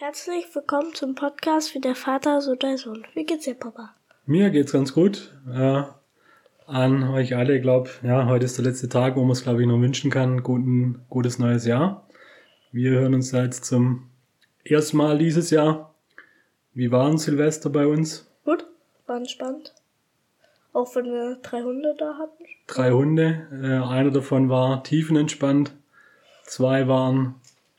Herzlich willkommen zum Podcast für der Vater, so der Sohn. Wie geht's dir, Papa? Mir geht's ganz gut. An euch alle, ich glaube, heute ist der letzte Tag, wo man es, glaube ich, noch wünschen kann. Gutes neues Jahr. Wir hören uns jetzt zum ersten Mal dieses Jahr. Wie war ein Silvester bei uns? Gut, war entspannt. Auch wenn wir 3 Hunde da hatten. 3 Hunde, einer davon war tiefenentspannt. 2 waren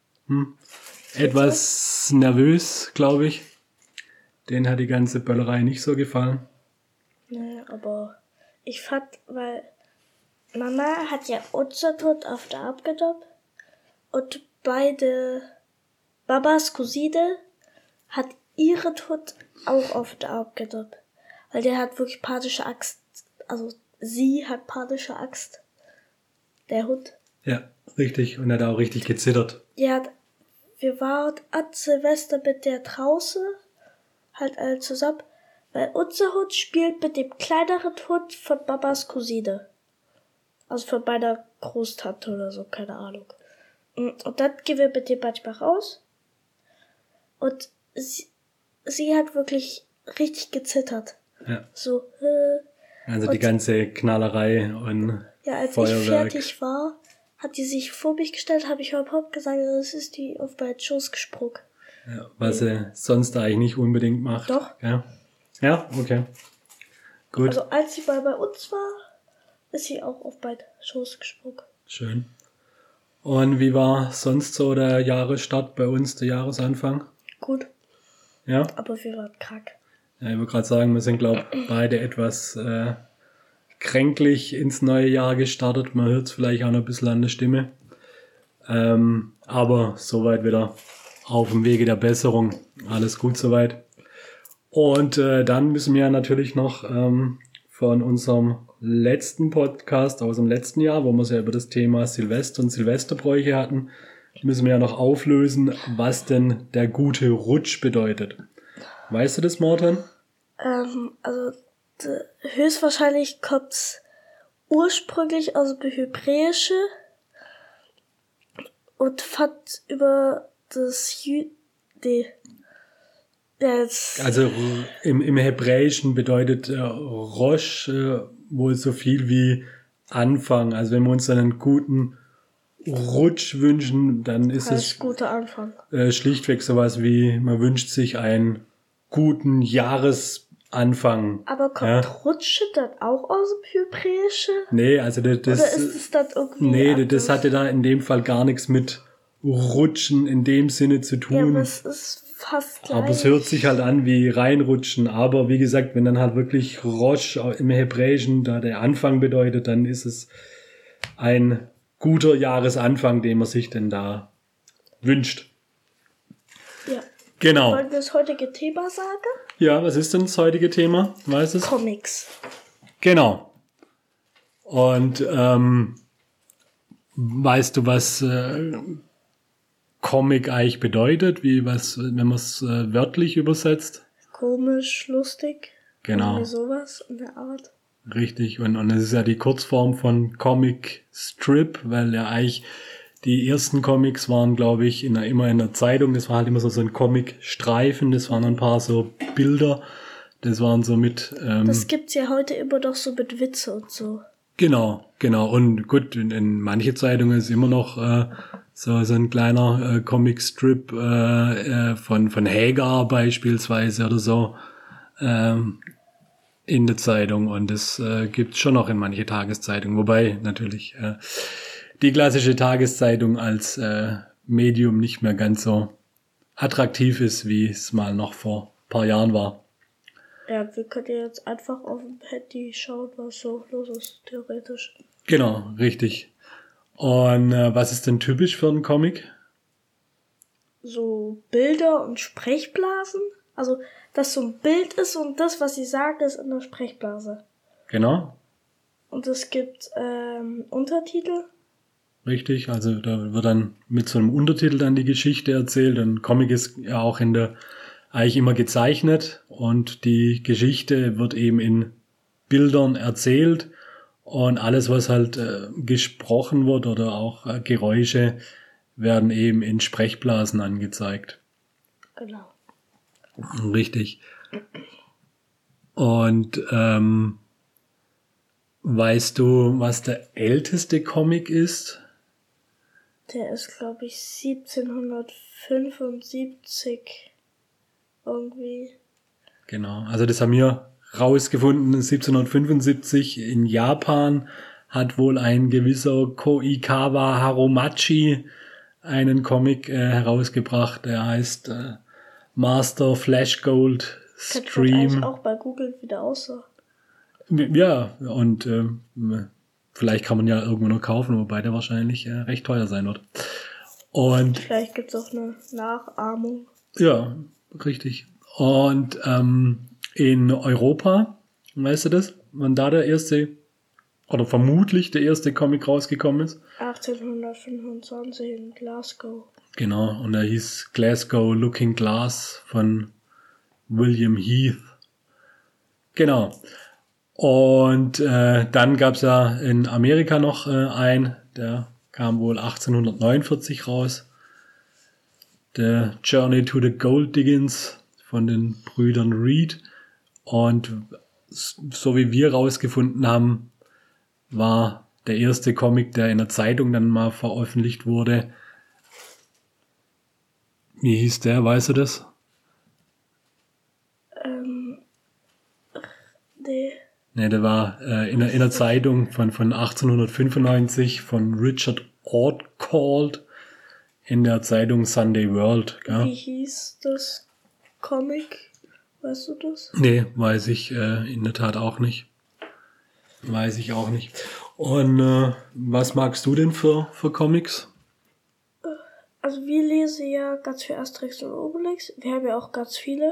etwas nervös, glaube ich. Denen hat die ganze Böllerei nicht so gefallen. Nee, aber ich fand, weil Mama hat ja unser Tod auf der abgedoppt und beide Babas Cousine hat ihre Tod auch auf der abgedoppt. Weil der hat wirklich panische Angst. Also sie hat panische Angst. Der Hund. Ja, richtig. Und er hat auch richtig gezittert. Wir waren an Silvester mit der draußen, halt alle zusammen, weil unser Hund spielt mit dem kleineren Hund von Babas Cousine. Also von meiner Großtante oder so, keine Ahnung. Und dann gehen wir mit dem manchmal raus. Und sie hat wirklich richtig gezittert. Ja. So, Also die ganze Knallerei und als Feuerwerk. ich fertig war, hat die sich vor mich gestellt, habe ich überhaupt gesagt, das ist die auf meinen Schoß gesprungen. Ja, was sie sonst eigentlich nicht unbedingt macht. Doch. Ja, okay. Gut. Also als sie mal bei uns war, ist sie auch auf meinen Schoß gesprungen. Schön. Und wie war sonst so der Jahresstart bei uns, der Jahresanfang? Gut. Ja? Aber wir waren krank. Ja, ich würde gerade sagen, wir sind, glaube ich, beide etwas kränklich ins neue Jahr gestartet. Man hört es vielleicht auch noch ein bisschen an der Stimme. Aber soweit wieder auf dem Wege der Besserung. Alles gut soweit. Und dann müssen wir natürlich noch von unserem letzten Podcast aus dem letzten Jahr, wo wir es ja über das Thema Silvester und Silvesterbräuche hatten, müssen wir ja noch auflösen, was denn der gute Rutsch bedeutet. Weißt du das, Morten? Also höchstwahrscheinlich kommt's ursprünglich aus dem Hebräische und fand über das Also im Hebräischen bedeutet Rosh wohl so viel wie Anfang. Also wenn wir uns einen guten Rutsch wünschen, dann ist es guter Anfang. Schlichtweg sowas wie, man wünscht sich einen guten Jahresanfang. Aber kommt Rutsche dann auch aus dem Hebräischen? Nee, also das oder ist es dann irgendwie anders? Das hatte da in dem Fall gar nichts mit Rutschen in dem Sinne zu tun. Ja, aber es ist fast gleich. Aber es hört sich halt an wie reinrutschen. Aber wie gesagt, wenn dann halt wirklich Rosh im Hebräischen da der Anfang bedeutet, dann ist es ein guter Jahresanfang, den man sich denn da wünscht. Ja. Genau. Wollen wir das heutige Thema sagen? Ja, was ist denn das heutige Thema? Weißt du es? Comics. Genau. Und weißt du, was Comic eigentlich bedeutet? Wenn man es wörtlich übersetzt? Komisch, lustig. Genau. Irgendwie sowas in der Art. Richtig. Und es ist ja die Kurzform von Comic Strip, weil ja eigentlich die ersten Comics waren, glaube ich, immer in der Zeitung. Das war halt immer so ein Comic-Streifen. Das waren ein paar so Bilder. Das waren so mit... das gibt's ja heute immer noch so mit Witze und so. Genau. Und gut, in manche Zeitungen ist immer noch so ein kleiner Comic-Strip von Hagar beispielsweise oder so in der Zeitung. Und das gibt's schon noch in manche Tageszeitungen. Wobei natürlich die klassische Tageszeitung als Medium nicht mehr ganz so attraktiv ist, wie es mal noch vor ein paar Jahren war. Ja, wir können ja jetzt einfach auf dem Handy schauen, was so los ist, theoretisch. Genau, richtig. Und was ist denn typisch für einen Comic? So Bilder und Sprechblasen. Also, dass so ein Bild ist und das, was sie sagen, ist in der Sprechblase. Genau. Und es gibt Untertitel. Richtig, also da wird dann mit so einem Untertitel dann die Geschichte erzählt. Ein Comic ist ja auch eigentlich immer gezeichnet und die Geschichte wird eben in Bildern erzählt und alles, was halt gesprochen wird oder auch Geräusche, werden eben in Sprechblasen angezeigt. Genau. Richtig. Und weißt du, was der älteste Comic ist? Der ist, glaube ich, 1775 irgendwie. Genau, also das haben wir rausgefunden. 1775 in Japan hat wohl ein gewisser Koikawa Harumachi einen Comic herausgebracht. Der heißt Master Flash Gold Kennt man eigentlich Stream. auch bei Google wieder aussah. Ja, und vielleicht kann man ja irgendwo noch kaufen, wobei der wahrscheinlich recht teuer sein wird. Und Vielleicht gibt's auch eine Nachahmung. ja, richtig. Und in Europa, weißt du das, wann da der erste oder vermutlich der erste Comic rausgekommen ist? 1825 in Glasgow. Genau, und er hieß Glasgow Looking Glass von William Heath. Genau. Und dann gab's ja in Amerika noch einen, der kam wohl 1849 raus. The Journey to the Gold Diggings von den Brüdern Reed. Und so wie wir rausgefunden haben, war der erste Comic, der in der Zeitung dann mal veröffentlicht wurde. Wie hieß der, weißt du das? Nee. Ne, der war in der Zeitung von 1895 von Richard Ortcald in der Zeitung Sunday World. Gell? Wie hieß das Comic? Weißt du das? Nee, weiß ich in der Tat auch nicht. Weiß ich auch nicht. Und was magst du denn für Comics? Also wir lesen ja ganz viel Asterix und Obelix. Wir haben ja auch ganz viele.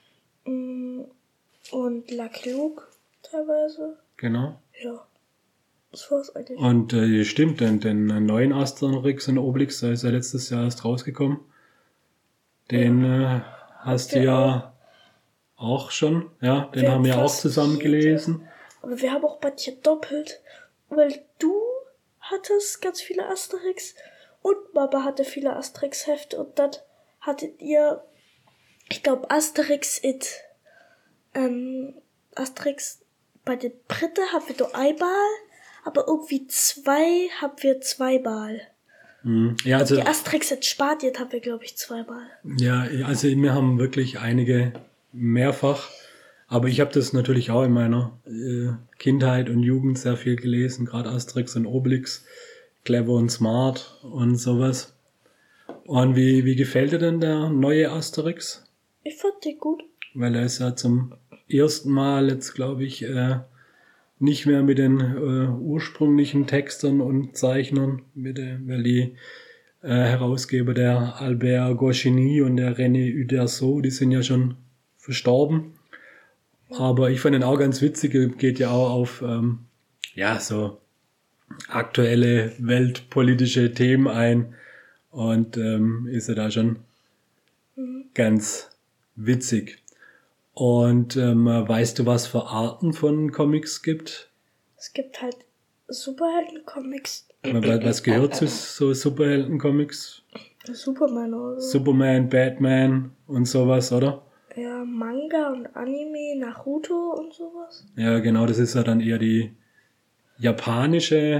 Und Lucky Luke teilweise. Genau. Ja. Das war's eigentlich. Und stimmt, den neuen Asterix und Obelix, der ist ja letztes Jahr erst rausgekommen. Den hast du ja auch schon. Ja, den haben wir auch zusammen gelesen. Aber wir haben auch manche doppelt. Weil du hattest ganz viele Asterix und Mama hatte viele Asterix-Hefte. Und dann hattet ihr, ich glaube, Asterix Asterix bei den Briten haben wir nur einmal, aber irgendwie haben wir zweimal. Ja, also Die Asterix in Spanien haben wir, glaube ich, zweimal. ja, also wir haben wirklich einige mehrfach, aber ich habe das natürlich auch in meiner Kindheit und Jugend sehr viel gelesen, gerade Asterix und Obelix, Clever und Smart und sowas. Und wie gefällt dir denn der neue Asterix? Ich fand die gut. Weil er ist ja zum ersten Mal jetzt, glaube ich, nicht mehr mit den ursprünglichen Textern und Zeichnern, weil die Herausgeber, der Albert Goscinny und der René Uderzo, die sind ja schon verstorben. Aber ich fand ihn auch ganz witzig, geht ja auch auf so aktuelle weltpolitische Themen ein und ist ja da schon ganz witzig. Und weißt du, was für Arten von Comics gibt? Es gibt halt Superhelden-Comics. Was gehört zu so Superhelden-Comics? Superman oder so. Superman, Batman und sowas, oder? Ja, Manga und Anime, Naruto und sowas. Ja, genau, das ist ja dann eher die japanische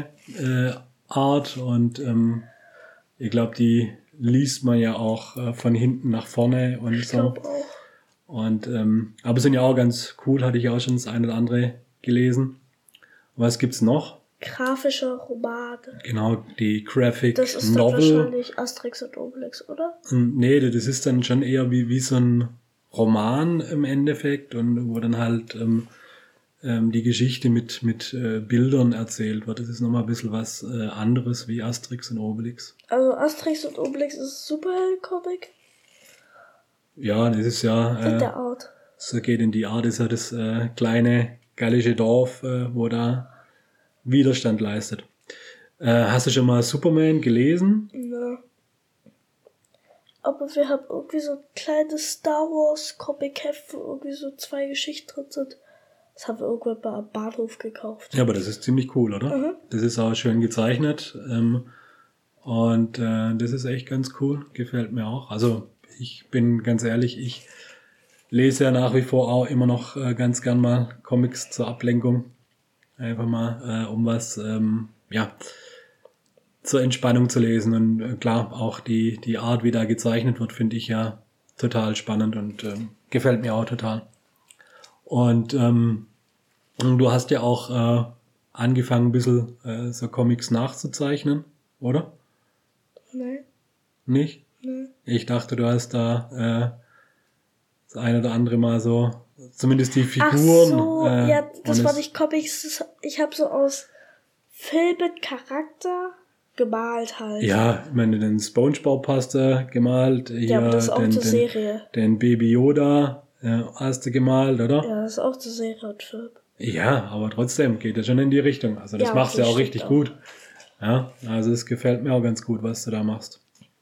Art und ich glaube, die liest man ja auch von hinten nach vorne und Ich so. glaube auch. Und aber sind ja auch ganz cool, hatte ich auch schon das eine oder andere gelesen. Was gibt's noch? Grafischer Roman. Genau, die Graphic Das ist dann Novel. wahrscheinlich Asterix und Obelix, oder? Nee, das ist dann schon eher wie so ein Roman im Endeffekt und wo dann halt die Geschichte mit Bildern erzählt wird. Das ist nochmal ein bisschen was anderes wie Asterix und Obelix. Also Asterix und Obelix ist Superhelden-Comic Ja, das ist ja in der Art. so geht in die Art, ist ja das kleine gallische Dorf, wo da Widerstand leistet. Hast du schon mal Superman gelesen? Ja. Aber wir haben irgendwie so ein kleines Star Wars Comic-Heft, wo irgendwie so 2 Geschichten drin sind. Das haben wir irgendwann mal am Bahnhof gekauft. Ja, aber das ist ziemlich cool, oder? Mhm. Das ist auch schön gezeichnet und das ist echt ganz cool, gefällt mir auch. Also ich bin ganz ehrlich, ich lese ja nach wie vor auch immer noch ganz gern mal Comics zur Ablenkung. Einfach mal, um was, zur Entspannung zu lesen. Und klar, auch die Art, wie da gezeichnet wird, finde ich ja total spannend und gefällt mir auch total. Und du hast ja auch angefangen, ein bisschen so Comics nachzuzeichnen, oder? Nee. Nicht? Nee. Ich dachte, du hast da das ein oder andere Mal so, zumindest die Figuren. Ach so, ja, das und war nicht Comics, ich habe so aus Film mit Charakter gemalt halt. Ja, ich meine, den SpongeBob hast du gemalt. Hier Ja, aber das ist auch zur Serie. Den Baby Yoda hast du gemalt, oder? Ja, das ist auch zur Serie und Film. Ja, aber trotzdem geht das schon in die Richtung. Also das Ja, machst du ja auch stimmt richtig auch. gut. Ja, also es gefällt mir auch ganz gut, was du da machst.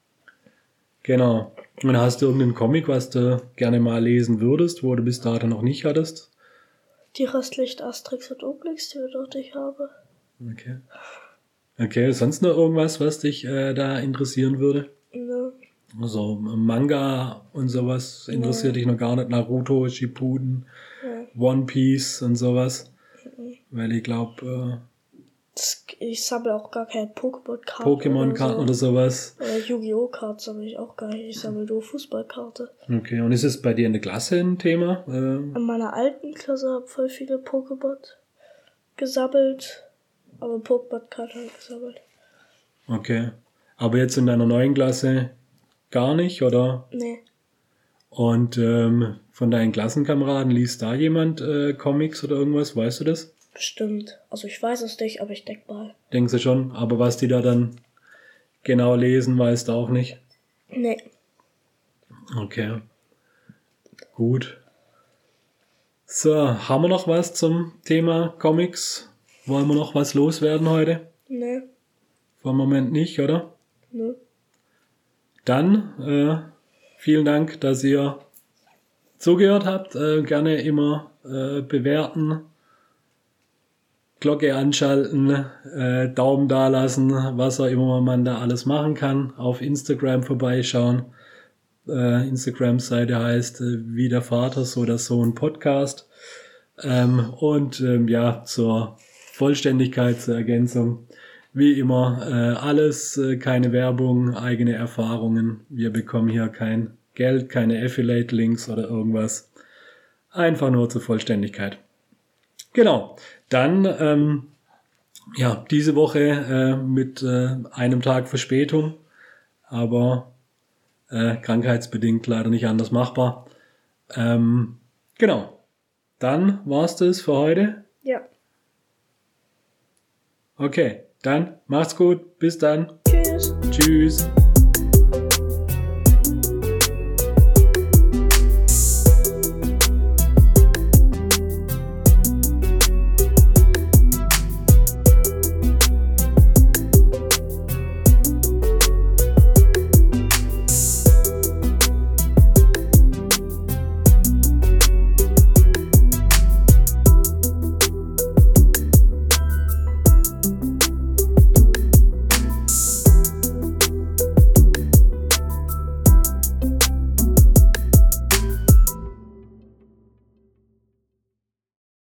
Genau. Und hast du irgendeinen Comic, was du gerne mal lesen würdest, wo du bis dato noch nicht hattest? Die Restlicht Asterix und Obelix, die wir dort nicht habe. Okay. Okay, sonst noch irgendwas, was dich da interessieren würde? Ne. Also Manga und sowas interessiert dich noch gar nicht. Naruto, Shippuden, One Piece und sowas. Weil ich glaube, Ich sammle auch gar keine Pokémon-Karten. Pokémon-Karten oder sowas. Oder Yu-Gi-Oh-Karten sammle ich auch gar nicht. Ich sammle nur Fußballkarte. Okay, und ist es bei dir in der Klasse ein Thema? In meiner alten Klasse habe ich voll viele Pokémon gesammelt. Aber Pokémon-Karten habe ich gesammelt. Okay. Aber jetzt in deiner neuen Klasse gar nicht, oder? Nee. Und von deinen Klassenkameraden liest da jemand Comics oder irgendwas? Weißt du das? Bestimmt. Also ich weiß es nicht, aber ich denke mal. Denkst du schon? Aber was die da dann genau lesen, weißt du auch nicht? Nee. Okay. Gut. So, haben wir noch was zum Thema Comics? Wollen wir noch was loswerden heute? Nee. Vom Moment nicht, oder? Nö. Dann vielen Dank, dass ihr zugehört habt. Gerne immer bewerten, Glocke anschalten, Daumen da lassen, was auch immer man da alles machen kann. Auf Instagram vorbeischauen. Instagram-Seite heißt wie der Vater, so der Sohn Podcast. Zur Vollständigkeit, zur Ergänzung, wie immer, alles, keine Werbung, eigene Erfahrungen. Wir bekommen hier kein Geld, keine Affiliate-Links oder irgendwas. Einfach nur zur Vollständigkeit. Genau. Dann, diese Woche mit einem Tag Verspätung, aber krankheitsbedingt leider nicht anders machbar. Genau. Dann war's das für heute. Ja. Okay, dann macht's gut. Bis dann. Tschüss. Tschüss.